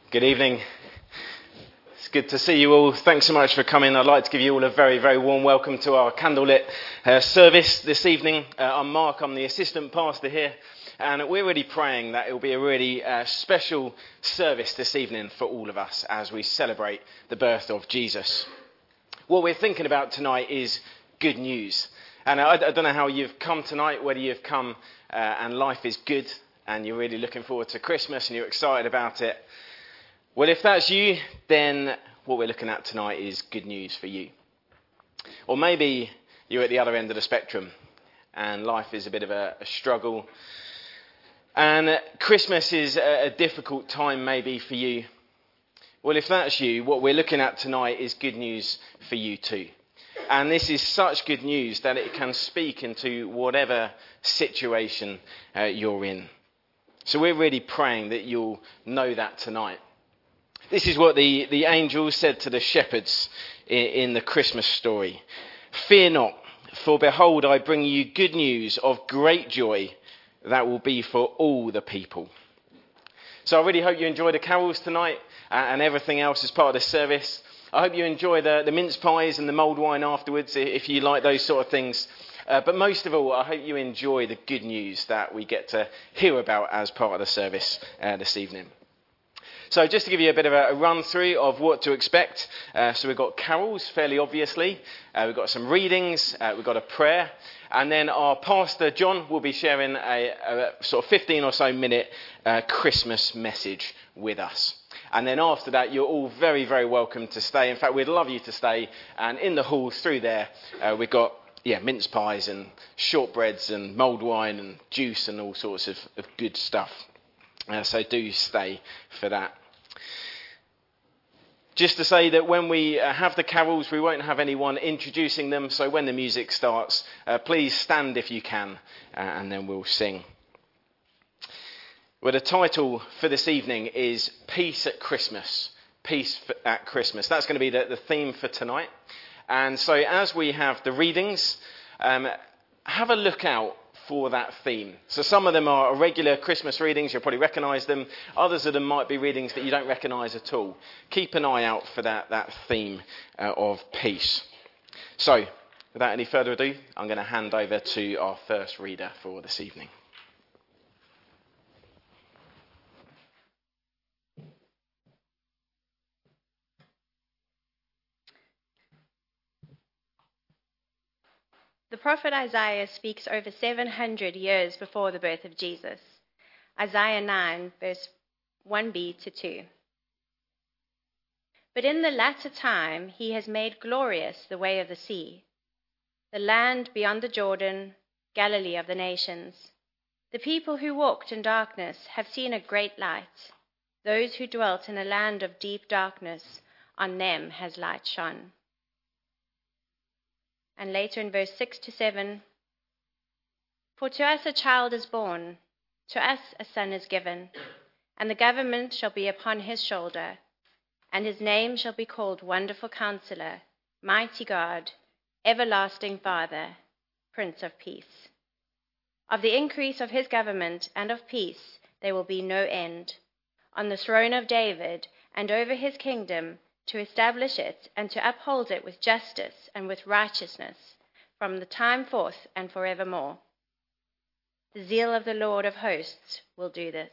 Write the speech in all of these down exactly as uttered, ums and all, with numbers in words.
Good evening. It's good to see you all. Thanks so much for coming. I'd like to give you all a very, very warm welcome to our candlelit uh, service this evening. Uh, I'm Mark, I'm the assistant pastor here, and we're really praying that it will be a really uh, special service this evening for all of us as we celebrate the birth of Jesus. What we're thinking about tonight is good news. And I, I don't know how you've come tonight, whether you've come uh, and life is good and you're really looking forward to Christmas and you're excited about it. Well, if that's you, then what we're looking at tonight is good news for you. Or maybe you're at the other end of the spectrum and life is a bit of a, a struggle. And Christmas is a, a difficult time maybe for you. Well, if that's you, what we're looking at tonight is good news for you too. And this is such good news that it can speak into whatever situation uh, you're in. So we're really praying that you'll know that tonight. This is what the, the angel said to the shepherds in, in the Christmas story. Fear not, for behold, I bring you good news of great joy that will be for all the people. So I really hope you enjoy the carols tonight uh, and everything else as part of the service. I hope you enjoy the, the mince pies and the mulled wine afterwards, if you like those sort of things. Uh, but most of all, I hope you enjoy the good news that we get to hear about as part of the service uh, this evening. So just to give you a bit of a run through of what to expect. Uh, so we've got carols, fairly obviously. Uh, we've got some readings. Uh, we've got a prayer. And then our pastor, John, will be sharing a, a sort of fifteen or so minute uh, Christmas message with us. And then after that, you're all very, very welcome to stay. In fact, we'd love you to stay. And in the hall through there, uh, we've got yeah, mince pies and shortbreads and mulled wine and juice and all sorts of, of good stuff. Uh, so do stay for that. Just to say that when we uh, have the carols, we won't have anyone introducing them. So when the music starts, uh, please stand if you can, uh, and then we'll sing. Well, the title for this evening is Peace at Christmas. Peace at Christmas. That's going to be the, the theme for tonight. And so as we have the readings, um, have a look out for that theme. So some of them are regular Christmas readings, you'll probably recognise them. Others of them might be readings that you don't recognise at all. Keep an eye out for that, that theme uh, of peace. So, without any further ado, I'm going to hand over to our first reader for this evening. The prophet Isaiah speaks over seven hundred years before the birth of Jesus. Isaiah nine, verse one b to two. But in the latter time he has made glorious the way of the sea, the land beyond the Jordan, Galilee of the nations. The people who walked in darkness have seen a great light. Those who dwelt in a land of deep darkness, on them has light shone. And later in verse six to seven, for to us a child is born, to us a son is given, and the government shall be upon his shoulder, and his name shall be called Wonderful Counselor, Mighty God, Everlasting Father, Prince of Peace. Of the increase of his government and of peace there will be no end, on the throne of David and over his kingdom, to establish it and to uphold it with justice and with righteousness from the time forth and forevermore. The zeal of the Lord of hosts will do this.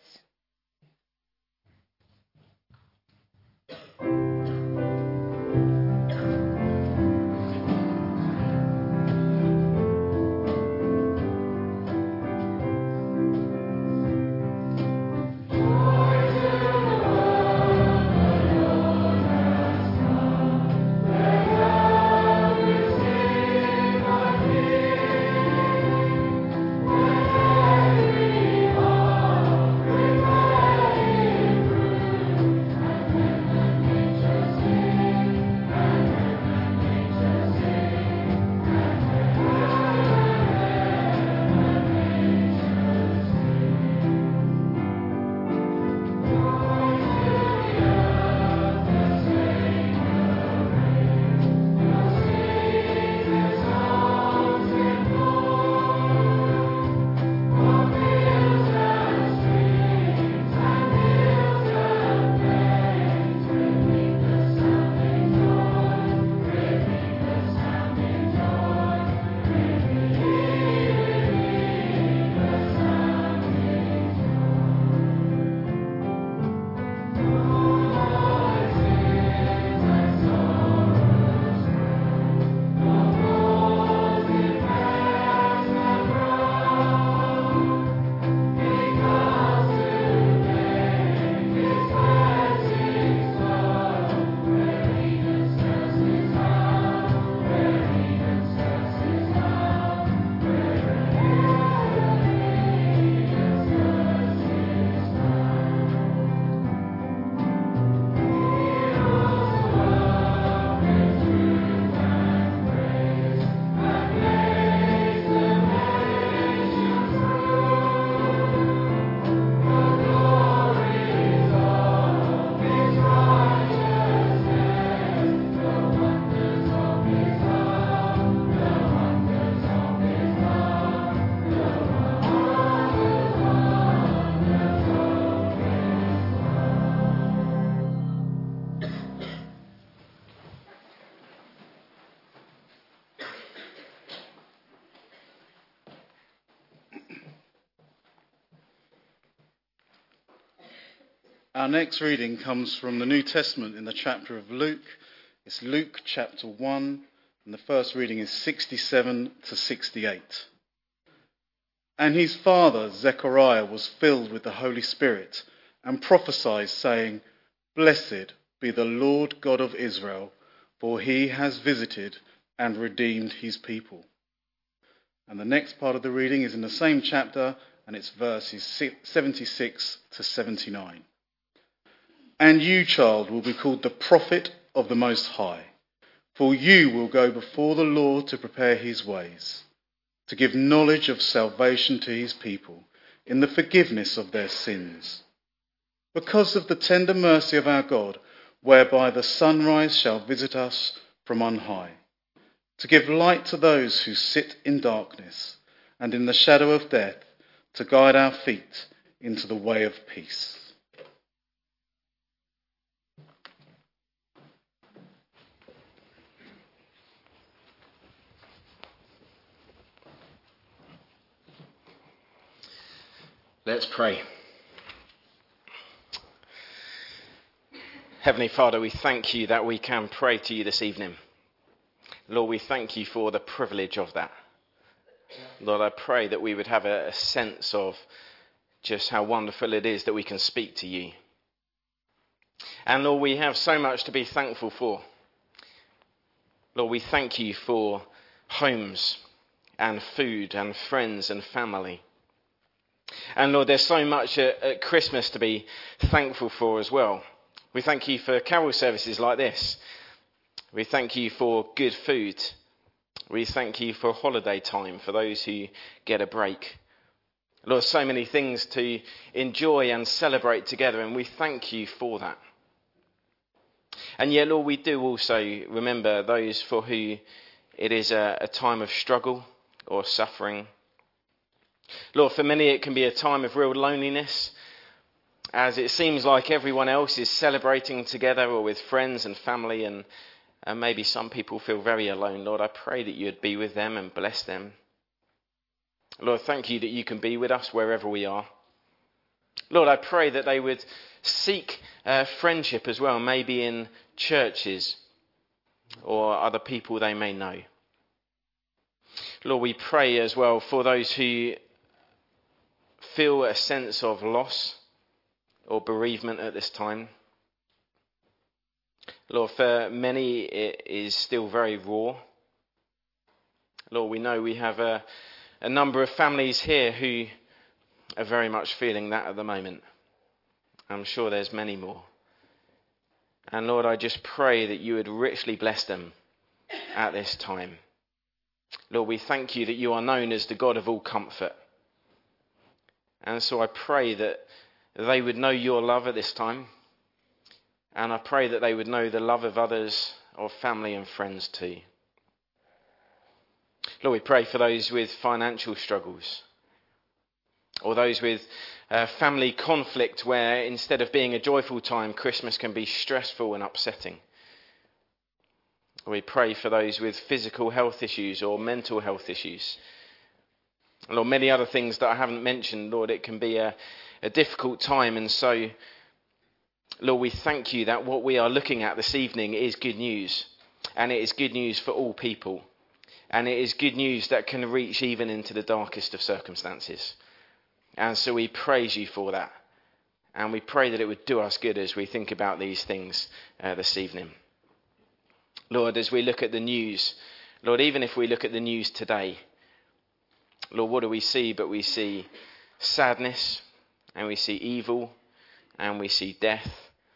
Every Our next reading comes from the New Testament in the chapter of Luke. It's Luke chapter one, and the first reading is sixty-seven to sixty-eight. And his father Zechariah was filled with the Holy Spirit and prophesied, saying, "Blessed be the Lord God of Israel, for he has visited and redeemed his people." And the next part of the reading is in the same chapter, and it's verses seventy-six to seventy-nine. "And you, child, will be called the prophet of the Most High, for you will go before the Lord to prepare his ways, to give knowledge of salvation to his people in the forgiveness of their sins, because of the tender mercy of our God, whereby the sunrise shall visit us from on high, to give light to those who sit in darkness and in the shadow of death, to guide our feet into the way of peace." Let's pray. Heavenly Father, we thank you that we can pray to you this evening. Lord, we thank you for the privilege of that. Lord, I pray that we would have a, a sense of just how wonderful it is that we can speak to you. And Lord, we have so much to be thankful for. Lord, we thank you for homes and food and friends and family. And Lord, there's so much at, at Christmas to be thankful for as well. We thank you for carol services like this. We thank you for good food. We thank you for holiday time for those who get a break. Lord, so many things to enjoy and celebrate together, and we thank you for that. And yet, Lord, we do also remember those for who it is a, a time of struggle or suffering. Lord, for many it can be a time of real loneliness, as it seems like everyone else is celebrating together or with friends and family, and, and maybe some people feel very alone. Lord, I pray that you'd be with them and bless them. Lord, thank you that you can be with us wherever we are. Lord, I pray that they would seek uh, friendship as well, maybe in churches or other people they may know. Lord, we pray as well for those who feel a sense of loss or bereavement at this time. Lord, for many it is still very raw. Lord, we know we have a, a number of families here who are very much feeling that at the moment. I'm sure there's many more. And Lord, I just pray that you would richly bless them at this time. Lord, we thank you that you are known as the God of all comfort. And so I pray that they would know your love at this time. And I pray that they would know the love of others, of family and friends too. Lord, we pray for those with financial struggles, or those with uh, family conflict where instead of being a joyful time, Christmas can be stressful and upsetting. We pray for those with physical health issues or mental health issues. Lord, many other things that I haven't mentioned. Lord, it can be a, a difficult time. And so, Lord, we thank you that what we are looking at this evening is good news. And it is good news for all people. And it is good news that can reach even into the darkest of circumstances. And so we praise you for that. And we pray that it would do us good as we think about these things uh, this evening. Lord, as we look at the news, Lord, even if we look at the news today, Lord, what do we see? But we see sadness, and we see evil, and we see death.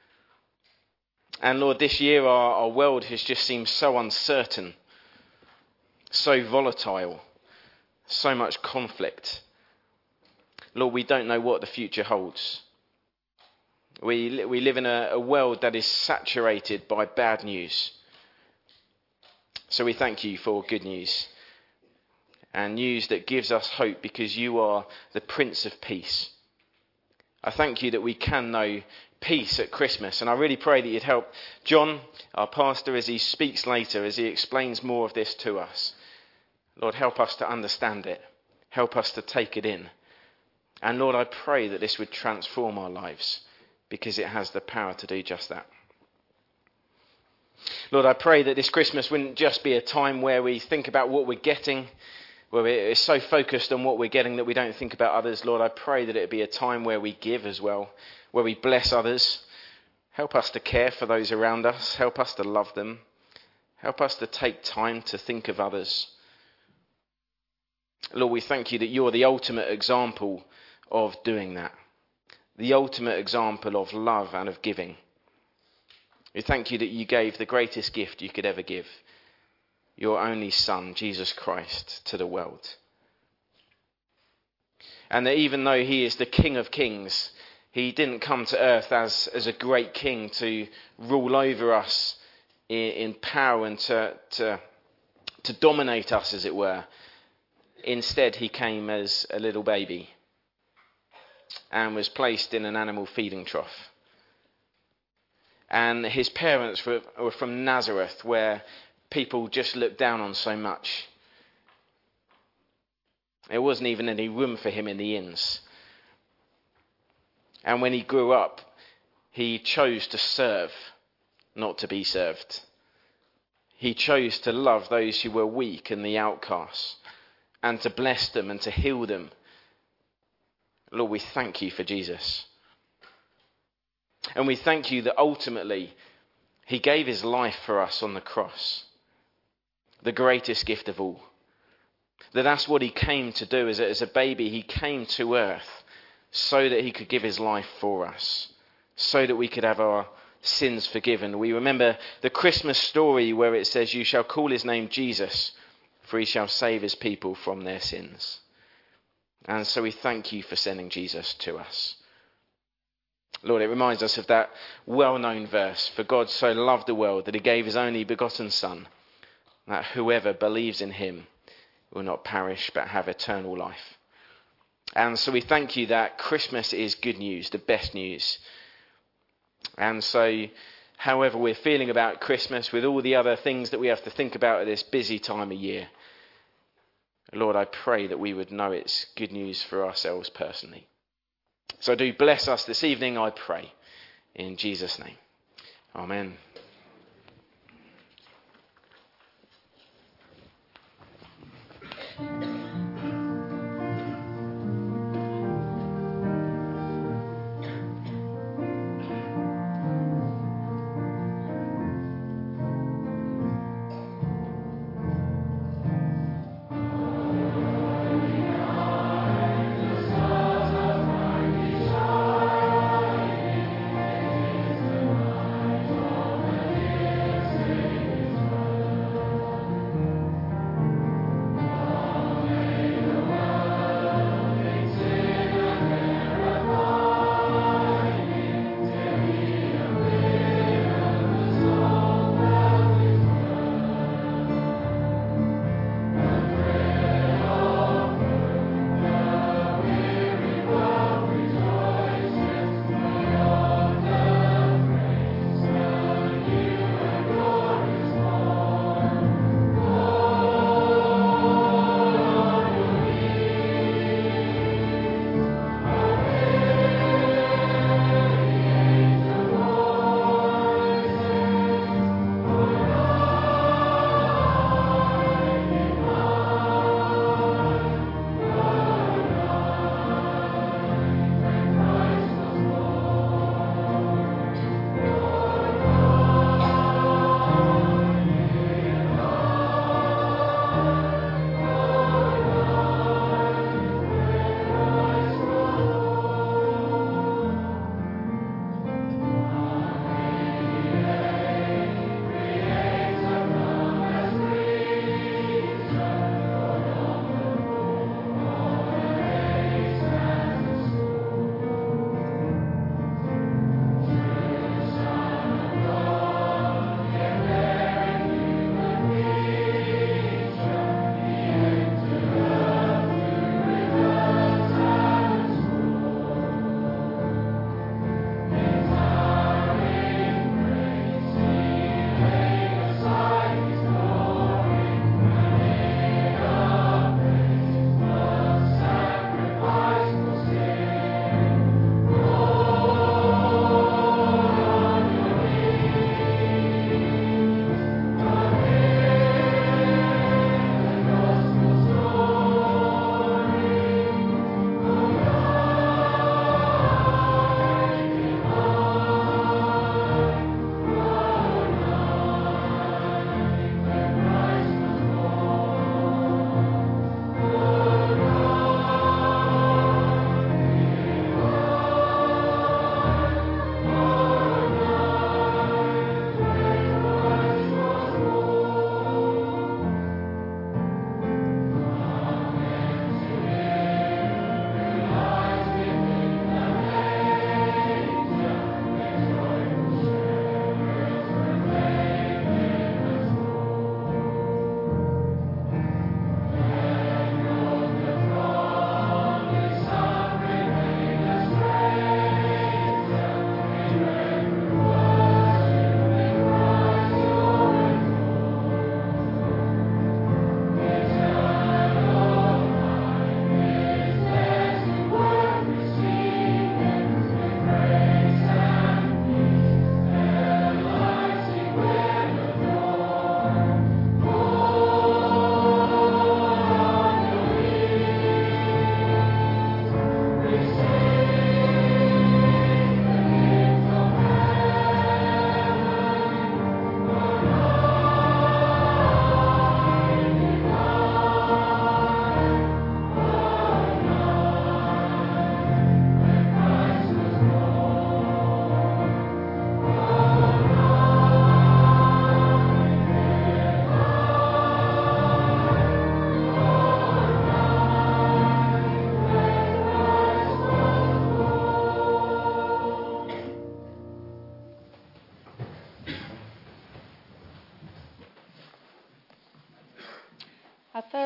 And Lord, this year our, our world has just seemed so uncertain, so volatile, so much conflict. Lord, we don't know what the future holds. We, we live in a, a world that is saturated by bad news. So we thank you for good news. And news that gives us hope because you are the Prince of Peace. I thank you that we can know peace at Christmas. And I really pray that you'd help John, our pastor, as he speaks later, as he explains more of this to us. Lord, help us to understand it. Help us to take it in. And Lord, I pray that this would transform our lives. because it has the power to do just that. Lord, I pray that this Christmas wouldn't just be a time where we think about what we're getting, where we're so focused on what we're getting that we don't think about others. Lord, I pray that it would be a time where we give as well, where we bless others. Help us to care for those around us. Help us to love them. Help us to take time to think of others. Lord, we thank you that you're the ultimate example of doing that. The ultimate example of love and of giving. We thank you that you gave the greatest gift you could ever give, your only Son, Jesus Christ, to the world. And that even though he is the King of Kings, he didn't come to earth as, as a great king to rule over us in, in power and to, to, to dominate us, as it were. Instead, he came as a little baby and was placed in an animal feeding trough. And his parents were, were from Nazareth, where people just looked down on so much. There wasn't even any room for him in the inns. And when he grew up, he chose to serve, not to be served. He chose to love those who were weak and the outcasts, and to bless them and to heal them. Lord, we thank you for Jesus. And we thank you that ultimately he gave his life for us on the cross. The greatest gift of all. That that's what he came to do as a, as a baby. He came to earth so that he could give his life for us. So that we could have our sins forgiven. We remember the Christmas story where it says, "You shall call his name Jesus, for he shall save his people from their sins." And so we thank you for sending Jesus to us. Lord, it reminds us of that well-known verse, "For God so loved the world that he gave his only begotten Son, that whoever believes in him will not perish but have eternal life." And so we thank you that Christmas is good news, the best news. And so however we're feeling about Christmas, with all the other things that we have to think about at this busy time of year, Lord, I pray that we would know it's good news for ourselves personally. So do bless us this evening, I pray, in Jesus' name. Amen.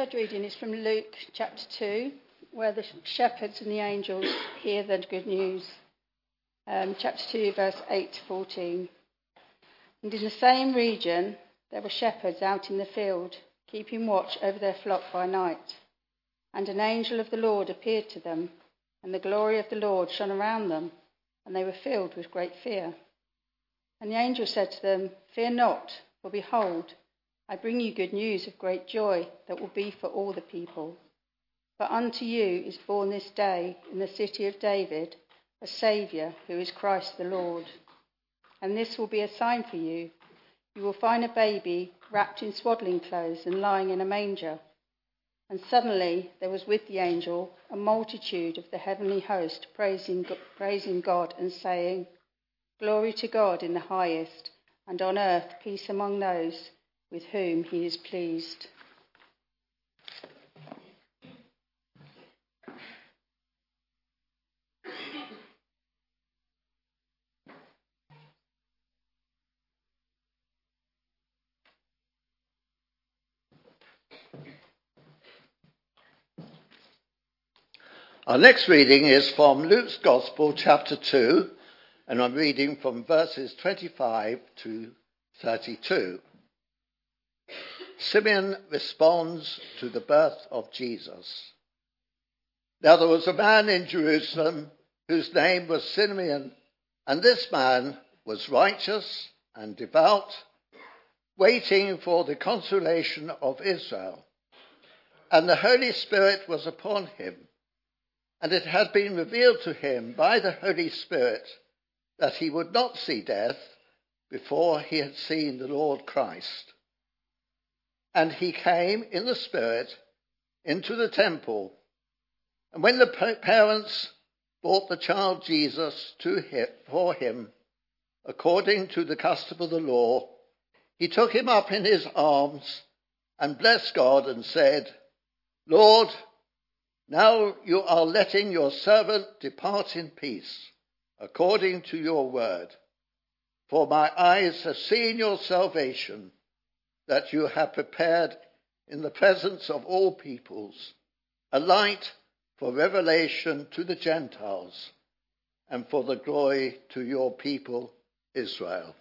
third reading is from Luke chapter two, where the shepherds and the angels hear the good news. Um, chapter two, verse eight to fourteen. And in the same region, there were shepherds out in the field, keeping watch over their flock by night. And an angel of the Lord appeared to them, and the glory of the Lord shone around them, and they were filled with great fear. And the angel said to them, "Fear not, for behold, I bring you good news of great joy that will be for all the people. For unto you is born this day in the city of David a Saviour, who is Christ the Lord. And this will be a sign for you. You will find a baby wrapped in swaddling clothes and lying in a manger." And suddenly there was with the angel a multitude of the heavenly host praising, praising God and saying, "Glory to God in the highest, and on earth peace among those with whom he is pleased." Our next reading is from Luke's Gospel, chapter two, and I'm reading from verses twenty-five to thirty-two. Simeon responds to the birth of Jesus. Now there was a man in Jerusalem whose name was Simeon, and this man was righteous and devout, waiting for the consolation of Israel. And the Holy Spirit was upon him. And it had been revealed to him by the Holy Spirit that he would not see death before he had seen the Lord Christ. And he came in the Spirit into the temple. And when the parents brought the child Jesus to him, for him, according to the custom of the law, he took him up in his arms and blessed God and said, "Lord, now you are letting your servant depart in peace, according to your word. For my eyes have seen your salvation, that you have prepared in the presence of all peoples, a light for revelation to the Gentiles, and for the glory to your people Israel."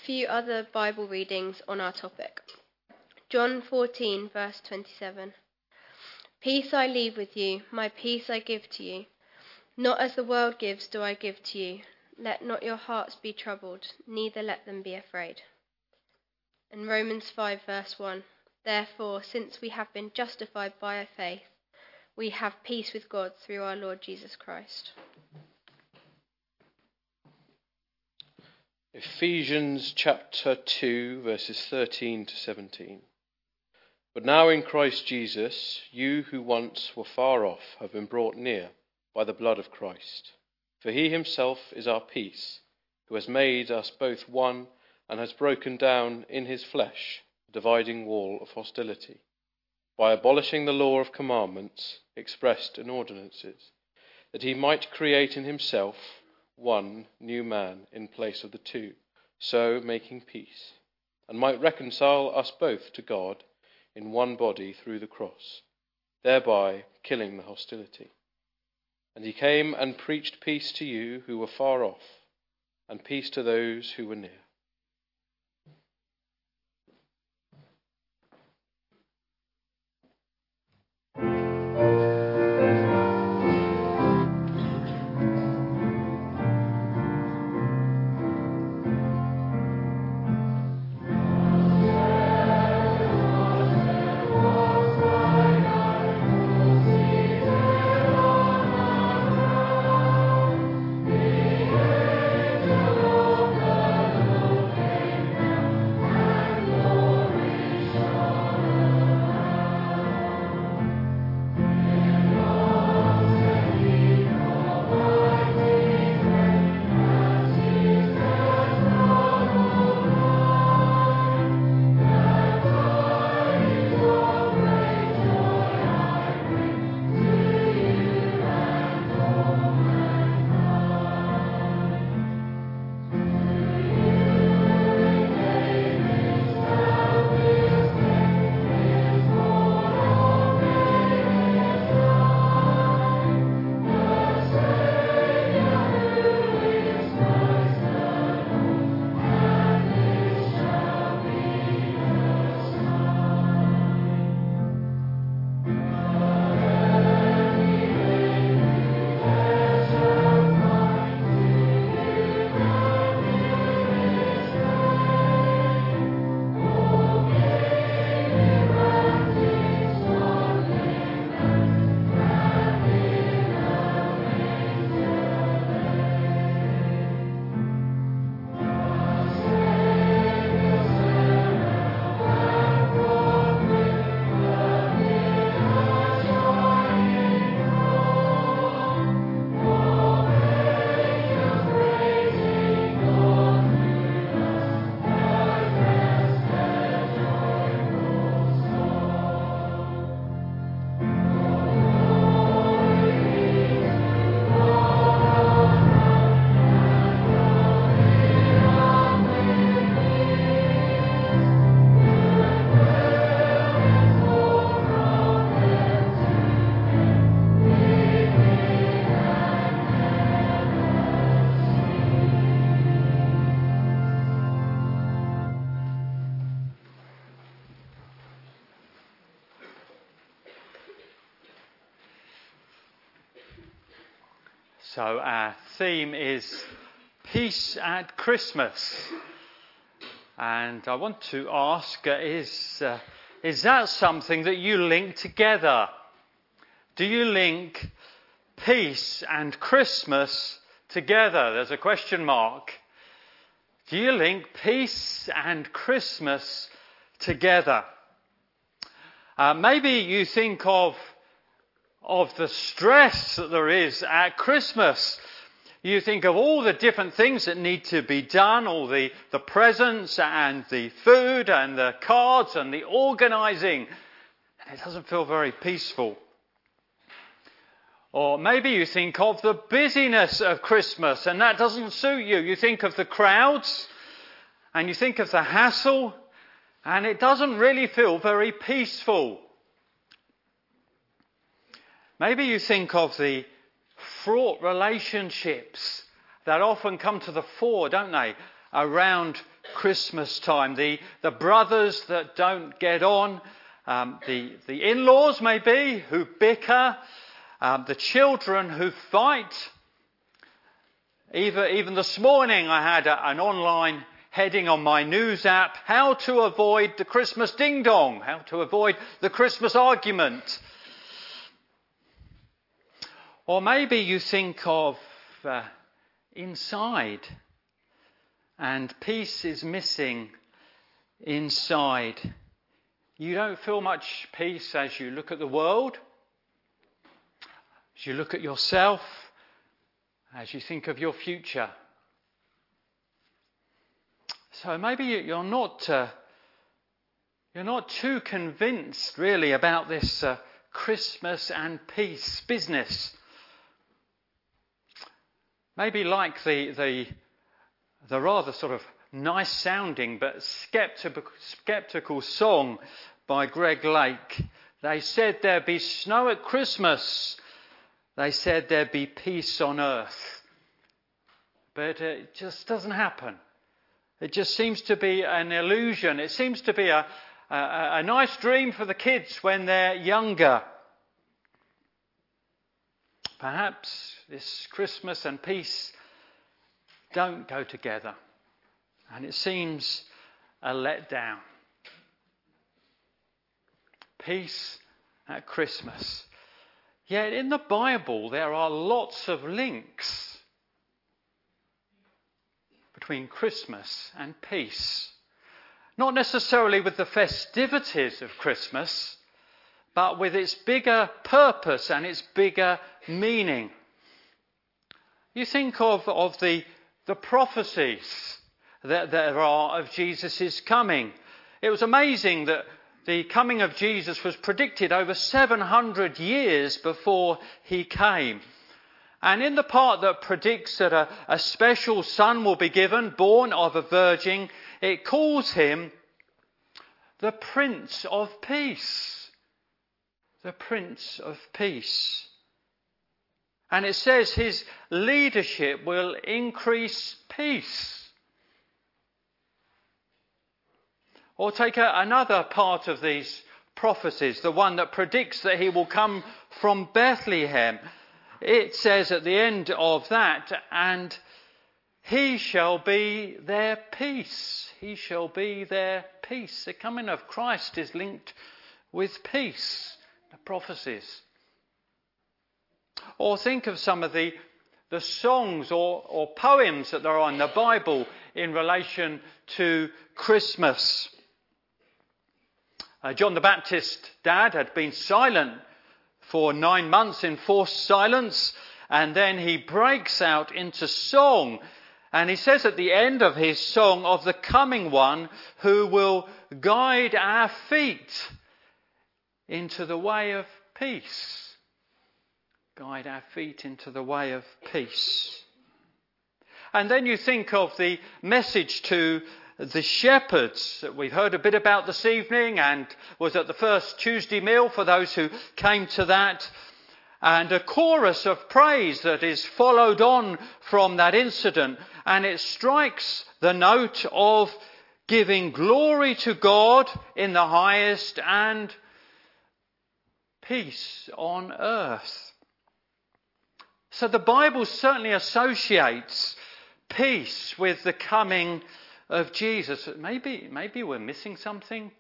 few other Bible readings on our topic. John fourteen, verse twenty-seven. Peace I leave with you, my peace I give to you. Not as the world gives do I give to you. Let not your hearts be troubled, neither let them be afraid. And Romans five, verse one. Therefore, since we have been justified by our faith, we have peace with God through our Lord Jesus Christ. Ephesians chapter two, verses thirteen to seventeen. But now in Christ Jesus, you who once were far off have been brought near by the blood of Christ. For he himself is our peace, who has made us both one and has broken down in his flesh the dividing wall of hostility, by abolishing the law of commandments expressed in ordinances, that he might create in himself one new man in place of the two, so making peace, and might reconcile us both to God in one body through the cross, thereby killing the hostility. And he came and preached peace to you who were far off, and peace to those who were near. So our theme is Peace at Christmas. And I want to ask, uh, is, uh, is that something that you link together? Do you link peace and Christmas together? There's a question mark. Do you link peace and Christmas together? Uh, maybe you think of of the stress that there is at Christmas. You think of all the different things that need to be done, all the, the presents and the food and the cards and the organising. It doesn't feel very peaceful. Or maybe you think of the busyness of Christmas and that doesn't suit you. You think of the crowds and you think of the hassle and it doesn't really feel very peaceful. Maybe you think of the fraught relationships that often come to the fore, don't they, around Christmas time. The, the brothers that don't get on, um, the, the in-laws maybe who bicker, um, the children who fight. Even, even this morning I had a, an online heading on my news app, how to avoid the Christmas ding-dong, how to avoid the Christmas argument. Or maybe you think of uh, inside, and peace is missing inside. You don't feel much peace as you look at the world, as you look at yourself, as you think of your future. So maybe you're not uh, you're not too convinced really about this uh, Christmas and peace business. Maybe like the the the rather sort of nice sounding but skeptical, skeptical song by Greg Lake. They said there'd be snow at Christmas. They said there'd be peace on earth. But it just doesn't happen. It just seems to be an illusion. It seems to be a, a, a nice dream for the kids when they're younger. Perhaps this Christmas and peace don't go together. And it seems a letdown. Peace at Christmas. Yet in the Bible there are lots of links between Christmas and peace. Not necessarily with the festivities of Christmas, but with its bigger purpose and its bigger meaning. You think of, of the, the prophecies that there are of Jesus' coming. It was amazing that the coming of Jesus was predicted over seven hundred years before he came. And in the part that predicts that a, a special son will be given, born of a virgin, it calls him the Prince of Peace. The Prince of Peace. And it says his leadership will increase peace. Or take a, another part of these prophecies, the one that predicts that he will come from Bethlehem. It says at the end of that, and he shall be their peace. He shall be their peace. The coming of Christ is linked with peace, the prophecies. Or think of some of the, the songs or, or poems that there are in the Bible in relation to Christmas. Uh, John the Baptist's dad had been silent for nine months in forced silence, and then he breaks out into song. And he says at the end of his song of the coming one who will guide our feet into the way of peace. Guide our feet into the way of peace. And then you think of the message to the shepherds that we've heard a bit about this evening and was at the first Tuesday meal for those who came to that. And a chorus of praise that is followed on from that incident. And it strikes the note of giving glory to God in the highest and peace on earth. So the Bible certainly associates peace with the coming of Jesus. Maybe, maybe we're missing something.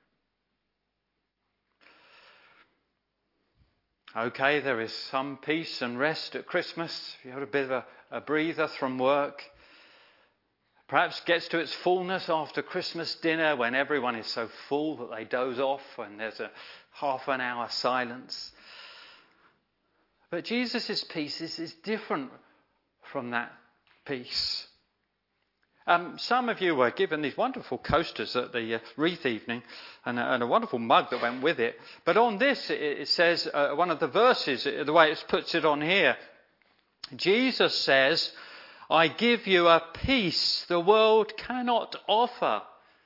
Okay, there is some peace and rest at Christmas. If you have a bit of a, a breather from work. Perhaps gets to its fullness after Christmas dinner when everyone is so full that they doze off and there's a half an hour silence. But Jesus' peace is, is different from that peace. Um, some of you were given these wonderful coasters at the uh, wreath evening and a, and a wonderful mug that went with it. But on this it, it says, uh, one of the verses, the way it puts it on here, Jesus says, I give you a peace the world cannot offer.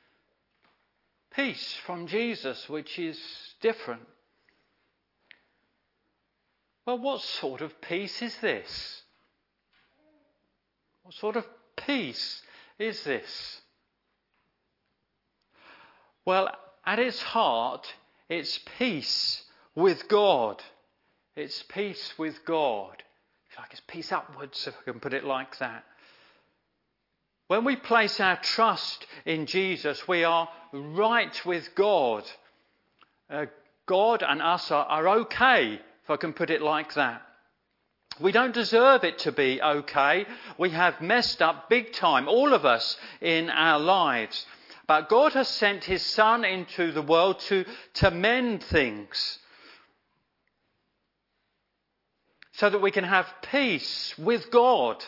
Peace from Jesus, which is different. Well, what sort of peace is this? What sort of peace is this? Well, at its heart, it's peace with God. It's peace with God. It's like it's peace upwards, if I can put it like that. When we place our trust in Jesus, we are right with God. Uh, God and us are, are okay, if I can put it like that. We don't deserve it to be okay. We have messed up big time, all of us, in our lives. But God has sent his Son into the world to, to mend things, so that we can have peace with God.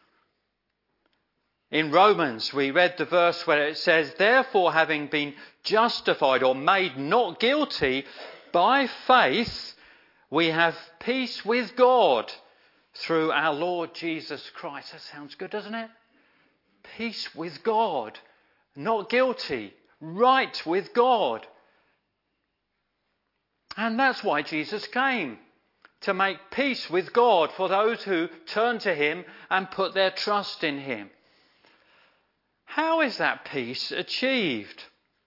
In Romans, we read the verse where it says, therefore, having been justified or made not guilty by faith, we have peace with God through our Lord Jesus Christ. That sounds good, doesn't it? Peace with God, not guilty, right with God. And that's why Jesus came, to make peace with God for those who turn to him and put their trust in him. How is that peace achieved?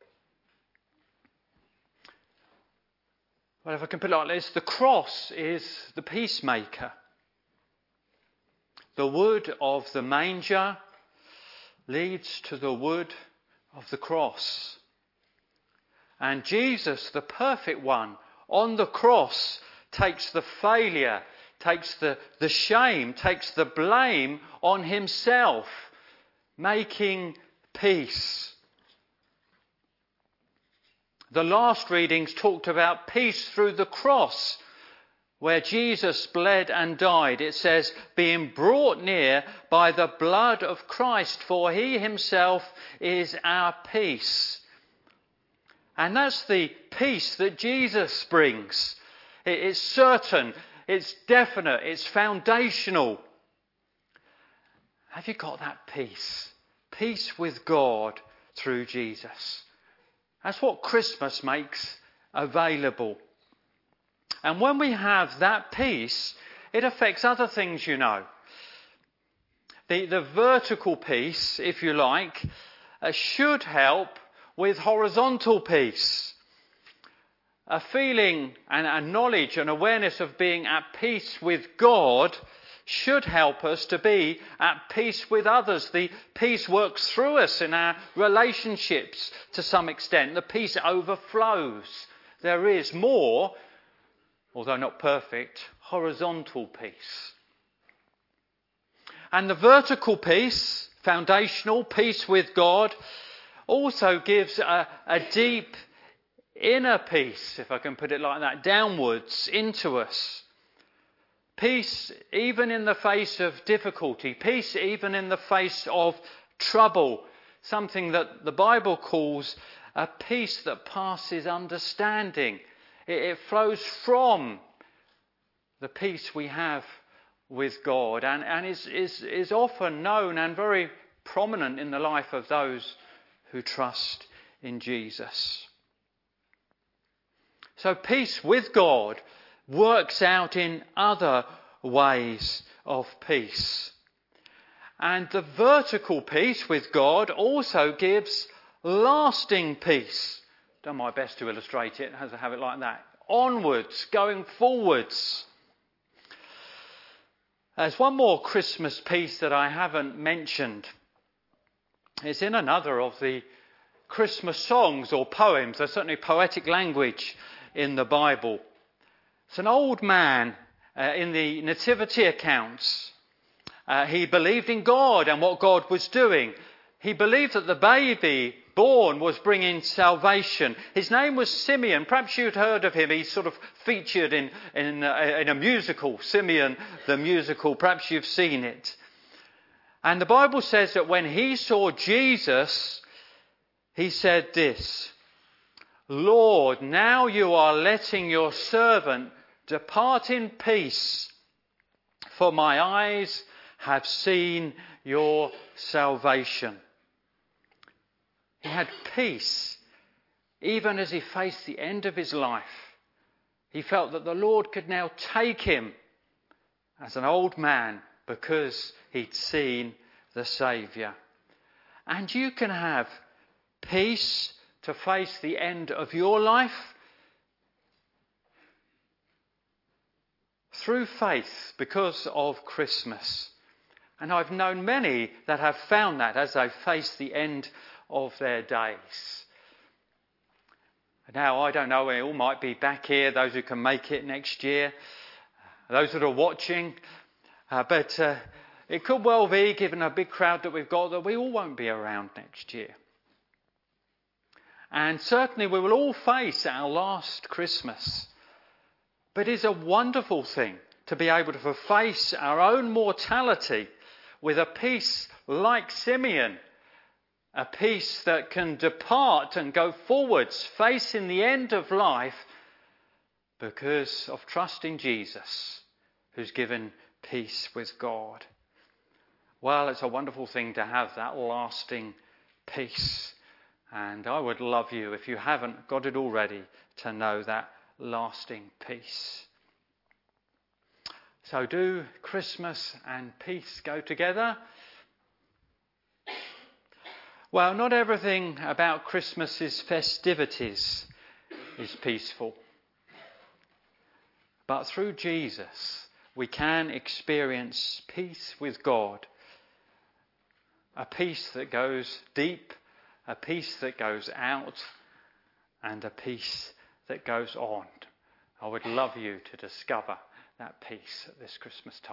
Well, if I can put it like this, the cross is the peacemaker. The wood of the manger leads to the wood of the cross. And Jesus, the perfect one, on the cross, takes the failure, takes the, the shame, takes the blame on himself, making peace. The last readings talked about peace through the cross, where Jesus bled and died. It says, being brought near by the blood of Christ, for he himself is our peace. And that's the peace that Jesus brings. It's certain, it's definite, it's foundational. Have you got that peace? Peace with God through Jesus. That's what Christmas makes available. And when we have that peace, it affects other things, you know. The, the vertical peace, if you like, uh, should help with horizontal peace. A feeling and a knowledge and awareness of being at peace with God should help us to be at peace with others. The peace works through us in our relationships to some extent. The peace overflows. There is more, although not perfect, horizontal peace. And the vertical peace, foundational peace with God, also gives a, a deep inner peace, if I can put it like that, downwards into us. Peace even in the face of difficulty. Peace even in the face of trouble. Something that the Bible calls a peace that passes understanding. It, it flows from the peace we have with God, and, and is, is, is often known and very prominent in the life of those who trust in Jesus. So peace with God works out in other ways of peace. And the vertical peace with God also gives lasting peace. Done my best to illustrate it, as I have it like that. Onwards, going forwards. There's one more Christmas piece that I haven't mentioned. It's in another of the Christmas songs or poems. There's certainly poetic language in the Bible. It's an old man uh, in the nativity accounts. Uh, he believed in God and what God was doing. He believed that the baby born was bringing salvation. His name was Simeon. Perhaps you'd heard of him. He's sort of featured in, in, uh, in a musical, Simeon the musical. Perhaps you've seen it. And the Bible says that when he saw Jesus, he said this, Lord, now you are letting your servant depart in peace, for my eyes have seen your salvation. He had peace even as he faced the end of his life. He felt that the Lord could now take him as an old man because he'd seen the Saviour. And you can have peace to to face the end of your life? Through faith, because of Christmas. And I've known many that have found that as they've faced the end of their days. Now, I don't know, we all might be back here, those who can make it next year, those that are watching, uh, but uh, it could well be, given a big crowd that we've got, that we all won't be around next year. And certainly we will all face our last Christmas. But it is a wonderful thing to be able to face our own mortality with a peace like Simeon, a peace that can depart and go forwards, facing the end of life because of trusting Jesus, who's given peace with God. Well, it's a wonderful thing to have that lasting peace. And I would love you, if you haven't got it already, to know that lasting peace. So do Christmas and peace go together? Well, not everything about Christmas's festivities is peaceful. But through Jesus, we can experience peace with God. A peace that goes deep, a peace that goes out, and a peace that goes on. I would love you to discover that peace at this Christmas time.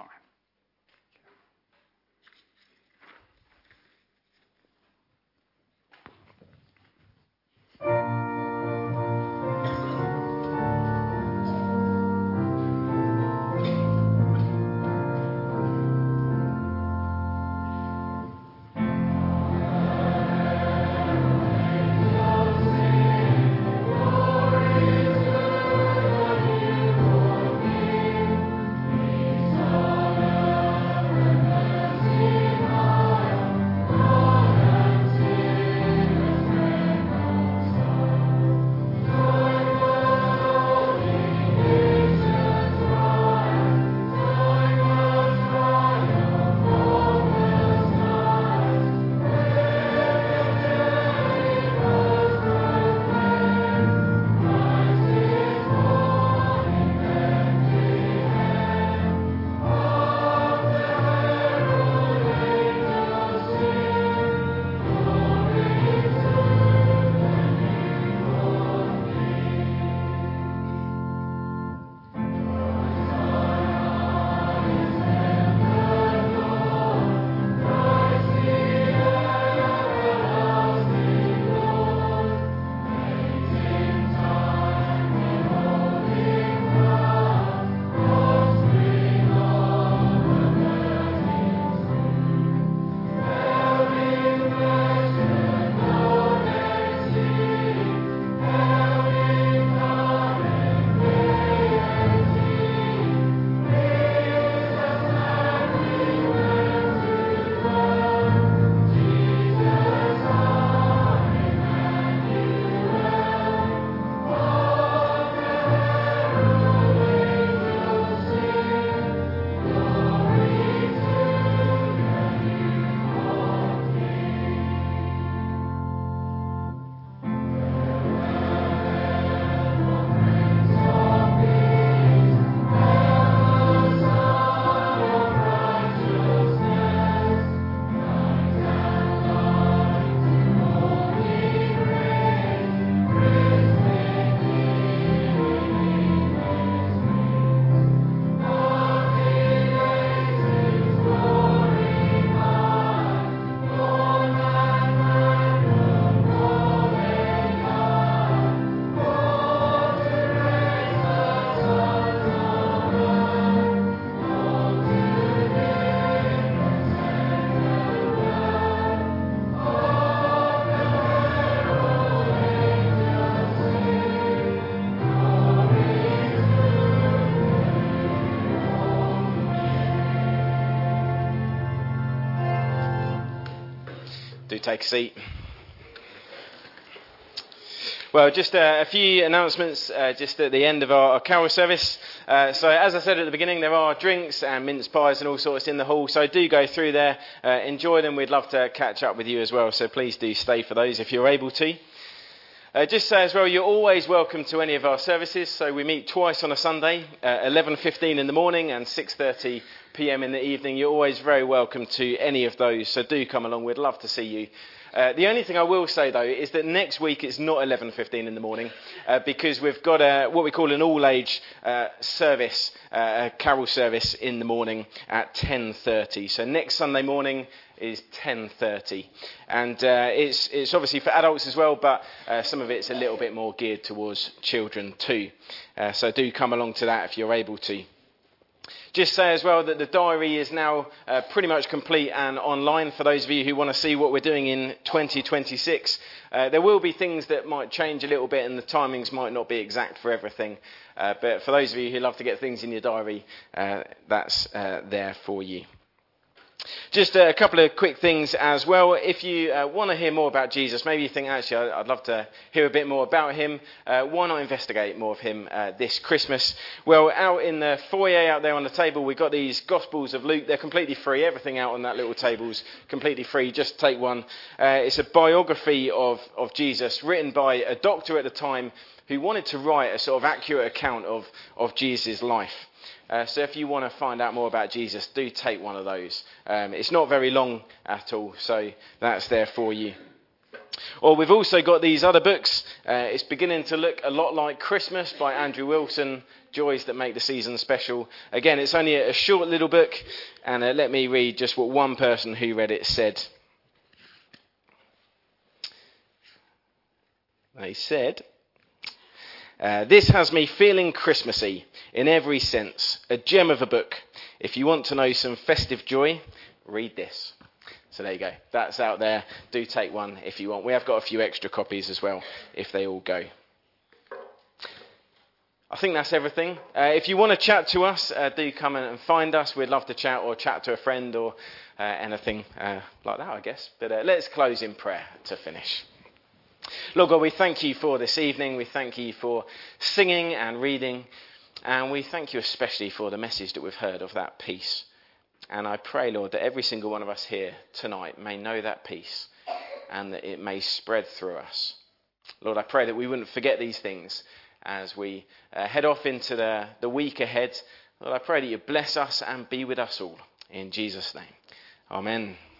Do take a seat. Well, just uh, a few announcements uh, just at the end of our, our carol service. Uh, so as I said at the beginning, there are drinks and mince pies and all sorts in the hall. So do go through there, uh, enjoy them. We'd love to catch up with you as well. So please do stay for those if you're able to. Uh, just say as well, you're always welcome to any of our services. So we meet twice on a Sunday, uh, eleven fifteen in the morning and six thirty p.m. in the evening. You're always very welcome to any of those, so do come along. We'd love to see you. Uh, the only thing I will say, though, is that next week it's not eleven fifteen in the morning uh, because we've got a, what we call an all-age uh, service, uh, a carol service in the morning at ten thirty. So next Sunday morning is ten thirty. And uh, it's, it's obviously for adults as well, but uh, some of it's a little bit more geared towards children too. Uh, so do come along to that if you're able to. Just say as well that the diary is now uh, pretty much complete and online for those of you who want to see what we're doing in twenty twenty-six. Uh, there will be things that might change a little bit and the timings might not be exact for everything. Uh, but for those of you who love to get things in your diary, uh, that's uh, there for you. Just a couple of quick things as well. If you uh, want to hear more about Jesus, maybe you think, actually, I'd love to hear a bit more about him. Uh, why not investigate more of him uh, this Christmas? Well, out in the foyer out there on the table, we've got these Gospels of Luke. They're completely free. Everything out on that little table's completely free. Just take one. Uh, it's a biography of, of Jesus written by a doctor at the time who wanted to write a sort of accurate account of, of Jesus' life. Uh, so if you want to find out more about Jesus, do take one of those. Um, it's not very long at all, so that's there for you. Or we've also got these other books. Uh, it's beginning to look a lot like Christmas by Andrew Wilson, Joys That Make the Season Special. Again, it's only a short little book, and uh, let me read just what one person who read it said. They said, Uh, this has me feeling Christmassy in every sense. A gem of a book. If you want to know some festive joy, read this. So there you go. That's out there. Do take one if you want. We have got a few extra copies as well, if they all go. I think that's everything. Uh, if you want to chat to us, uh, do come in and find us. We'd love to chat or chat to a friend or uh, anything uh, like that, I guess. But uh, let's close in prayer to finish. Lord God, we thank you for this evening. We thank you for singing and reading. And we thank you especially for the message that we've heard of that peace. And I pray, Lord, that every single one of us here tonight may know that peace and that it may spread through us. Lord, I pray that we wouldn't forget these things as we uh, head off into the, the week ahead. Lord, I pray that you bless us and be with us all. In Jesus' name. Amen.